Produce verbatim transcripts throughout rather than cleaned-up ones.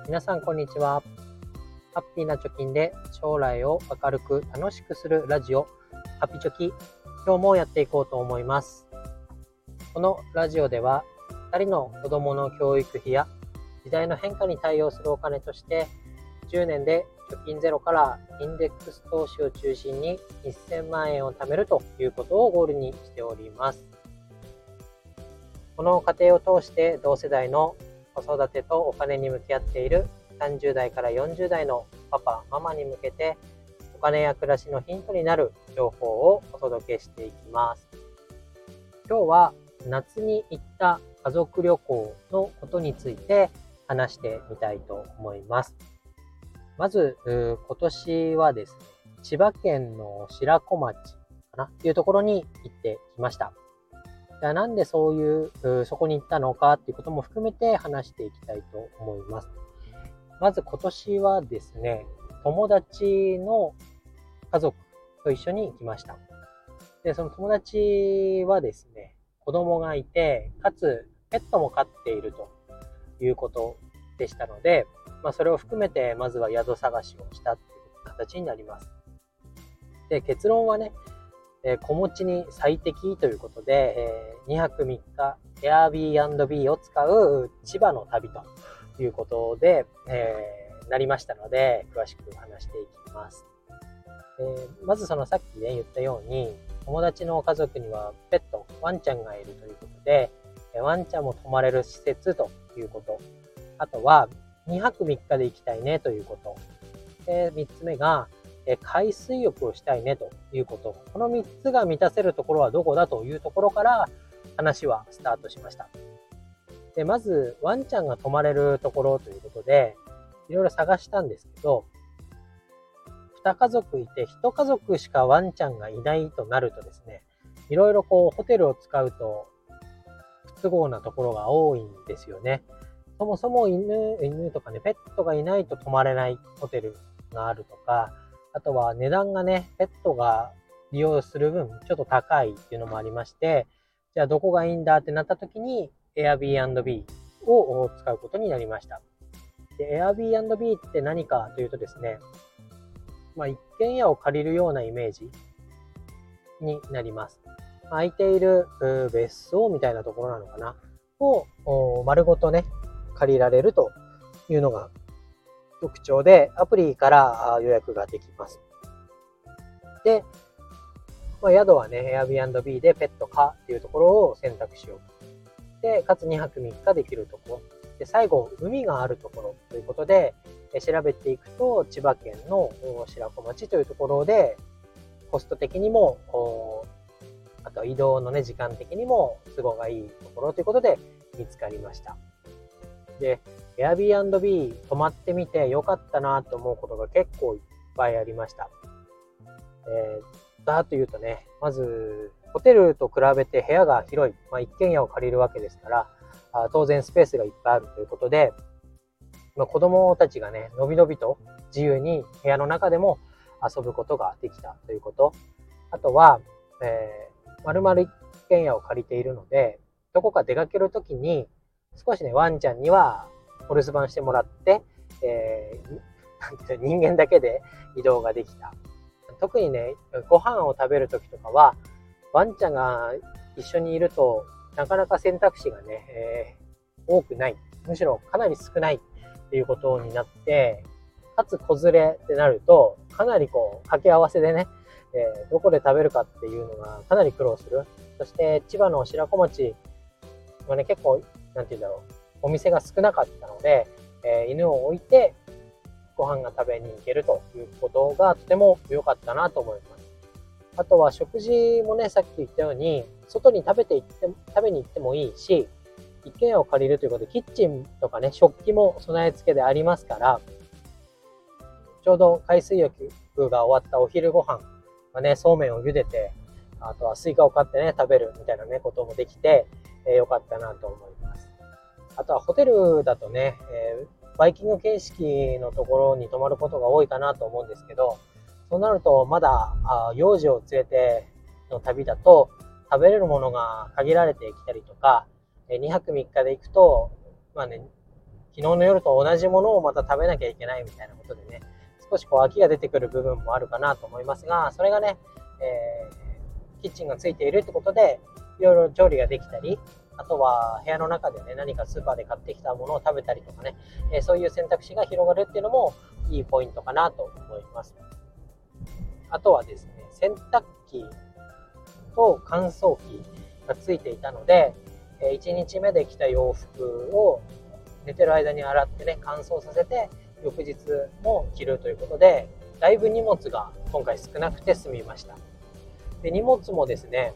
皆さんこんにちは。ハッピーな貯金で将来を明るく楽しくするラジオハピチョキ、今日もやっていこうと思います。このラジオではふたりの子供の教育費や時代の変化に対応するお金としてじゅうねんで貯金ゼロからインデックス投資を中心にせんまんえんを貯めるということをゴールにしております。この過程を通して同世代の子育てとお金に向き合っているさんじゅうだいからよんじゅうだいのパパママに向けてお金や暮らしのヒントになる情報をお届けしていきます。今日は夏に行った家族旅行のことについて話してみたいと思います。まず今年はですね、千葉県の白子町かなっていうところに行ってきました。じゃあなんでそういうそこに行ったのかっていうことも含めて話していきたいと思います。まず今年はですね、友達の家族と一緒に行きました。で、その友達はですね、子供がいて、かつペットも飼っているということでしたので、まあ、それを含めてまずは宿探しをしたっていう形になります。で、結論はね、えー、子持ちに最適ということで、えー、にはくみっか Airbnb を使う千葉の旅ということで、えー、なりましたので、詳しく話していきます。えー、まずそのさっきね言ったように、友達の家族にはペット、ワンちゃんがいるということで、ワンちゃんも泊まれる施設ということ。あとはにはくみっかで行きたいねということ。で、みっつめが海水浴をしたいねということ。このみっつが満たせるところはどこだというところから話はスタートしました。で、まずワンちゃんが泊まれるところということで、いろいろ探したんですけど、に家族いていち家族しかワンちゃんがいないとなるとですね、いろいろこうホテルを使うと不都合なところが多いんですよね。そもそも犬、犬とかね、ペットがいないと泊まれないホテルがあるとか、あとは値段がね、ペットが利用する分ちょっと高いっていうのもありまして、じゃあどこがいいんだってなった時に Airbnb を使うことになりました。で、Airbnb って何かというとですね、まあ、一軒家を借りるようなイメージになります。空いている別荘みたいなところなのかなを丸ごとね、借りられるというのが特徴で、アプリから予約ができます。で、まあ、宿はね、Airbnb でペット可っていうところを選択しよう。で、かつにはくみっかできるところ。で、最後、海があるところということで、調べていくと、千葉県の白子町というところで、コスト的にも、あと移動のね、時間的にも都合がいいところということで見つかりました。で、Airbnb 泊まってみて良かったなと思うことが結構いっぱいありました。えー、だというとね、まず、ホテルと比べて部屋が広い、まあ、一軒家を借りるわけですから、あ当然スペースがいっぱいあるということで、まあ、子供たちがね、のびのびと自由に部屋の中でも遊ぶことができたということ。あとは、えー、丸々一軒家を借りているので、どこか出かけるときに、少しね、ワンちゃんにはお留守番してもらって、えー、人間だけで移動ができた。特にね、ご飯を食べるときとかは、ワンちゃんが一緒にいると、なかなか選択肢がね、えー、多くない。むしろかなり少ないっていうことになって、かつ子連れってなると、かなりこう、掛け合わせでね、えー、どこで食べるかっていうのがかなり苦労する。そして千葉の白子町はね、結構、なんていうんだろう、お店が少なかったので、えー、犬を置いてご飯が食べに行けるということがとても良かったなと思います。あとは食事もね、さっき言ったように、外に食べて行って食べに行ってもいいし、一軒家を借りるということで、キッチンとかね、食器も備え付けでありますから、ちょうど海水浴が終わったお昼ご飯はね、そうめんを茹でて、あとはスイカを買ってね、食べるみたいなね、こともできて、えー、よかったなと思います。あとはホテルだとね、えー、バイキング形式のところに泊まることが多いかなと思うんですけど、そうなるとまだあ幼児を連れての旅だと食べれるものが限られてきたりとか、にはくみっかで行くと、まあね、 昨日の夜と同じものをまた食べなきゃいけないみたいなことでね、少しこう飽きが出てくる部分もあるかなと思いますが、それがね、えー、キッチンがついているってことでいろいろ調理ができたり、あとは部屋の中でね、何かスーパーで買ってきたものを食べたりとかね、えー、そういう選択肢が広がるっていうのもいいポイントかなと思います。あとはですね、洗濯機と乾燥機がついていたので、いちにちめで着た洋服を寝てる間に洗ってね、乾燥させて翌日も着るということで、だいぶ荷物が今回少なくて済みました。で、荷物もですね、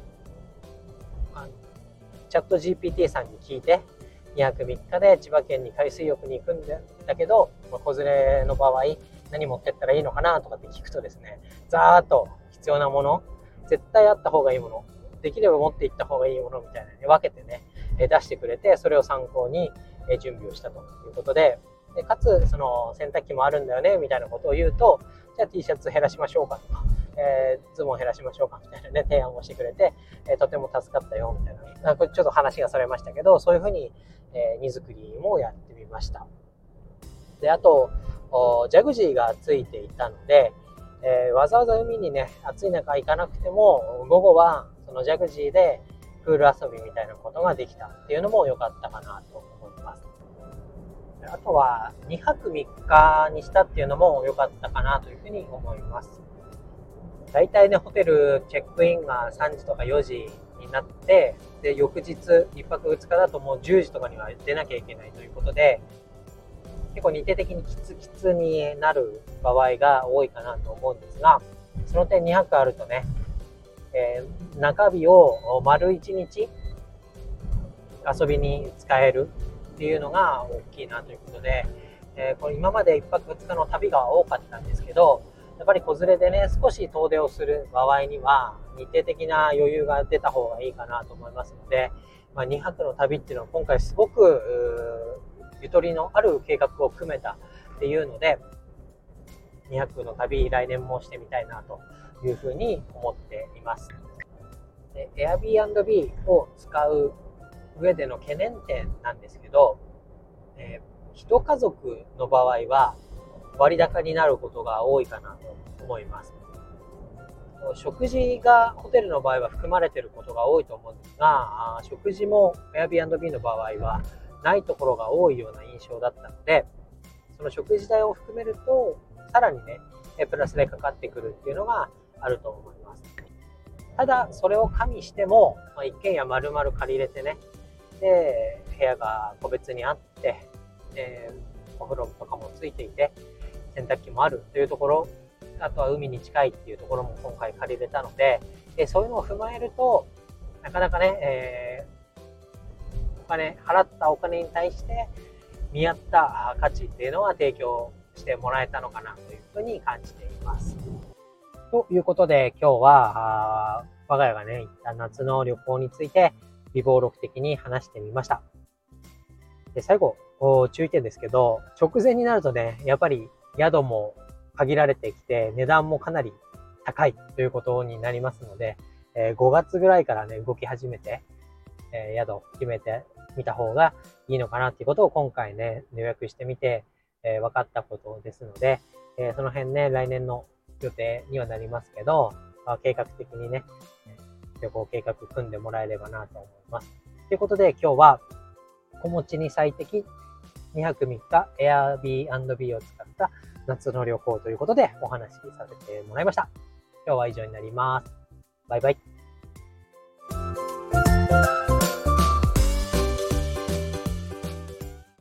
チャット ジーピーティー さんに聞いて、にはくみっかで千葉県に海水浴に行くんだけど、子連れの場合何持ってったらいいのかなとかって聞くとですね、ざーっと必要なもの、絶対あった方がいいもの、できれば持っていった方がいいものみたいなね、分けてね、出してくれて、それを参考に準備をしたということで、でかつその洗濯機もあるんだよねみたいなことを言うと、じゃあ T シャツ減らしましょうかとか、えー、ズボン減らしましょうかみたいなね、提案をしてくれて、えー、とても助かったよみたいな、なんかちょっと話がそれましたけど、そういうふうに、えー、荷造りもやってみました。で、あとジャグジーがついていたので、えー、わざわざ海にね、暑い中行かなくても、午後はそのジャグジーでプール遊びみたいなことができたっていうのも良かったかなと思います。あとはにはくみっかにしたっていうのも良かったかなというふうに思います。だいたいね、ホテルチェックインがさんじとかよじになって、で翌日いっぱくふつかだともうじゅうじとかには出なきゃいけないということで、結構日程的にきつきつになる場合が多いかなと思うんですが、その点にはくあるとね、えー、中日を丸いちにち遊びに使えるっていうのが大きいなということで、えー、これ今までいっぱくふつかの旅が多かったんですけど、やっぱり子連れでね、少し遠出をする場合には日程的な余裕が出た方がいいかなと思いますので、まあ、にはくの旅っていうのは今回すごくゆとりのある計画を組めたっていうので、にはくの旅来年もしてみたいなというふうに思っています。で Airbnb を使う上での懸念点なんですけど、えー、一家族の場合は割高になることが多いかなと思います。食事がホテルの場合は含まれていることが多いと思うんですが、食事も Airbnb の場合はないところが多いような印象だったので、その食事代を含めるとさらにねプラスでかかってくるっていうのがあると思います。ただそれを加味しても、まあ、一軒家丸々借りれてね、で部屋が個別にあって、えー、お風呂とかもついていて洗濯機もあるというところ、あとは海に近いっていうところも今回借りれたので、でそういうのを踏まえるとなかなかね、えー、お金払ったお金に対して見合った価値っていうのは提供してもらえたのかなというふうに感じています。ということで今日は我が家がね行った夏の旅行について微暴録的に話してみました。で最後注意点ですけど、直前になるとねやっぱり宿も限られてきて値段もかなり高いということになりますので、ごがつぐらいからね動き始めて宿を決めてみた方がいいのかなっていうことを今回ね予約してみて分かったことですので、その辺ね来年の予定にはなりますけど、計画的にね旅行計画組んでもらえればなと思います。ということで今日は子持ちに最適にはくみっか Airbnb を使った夏の旅行ということでお話しさせてもらいました。今日は以上になります。バイバイ。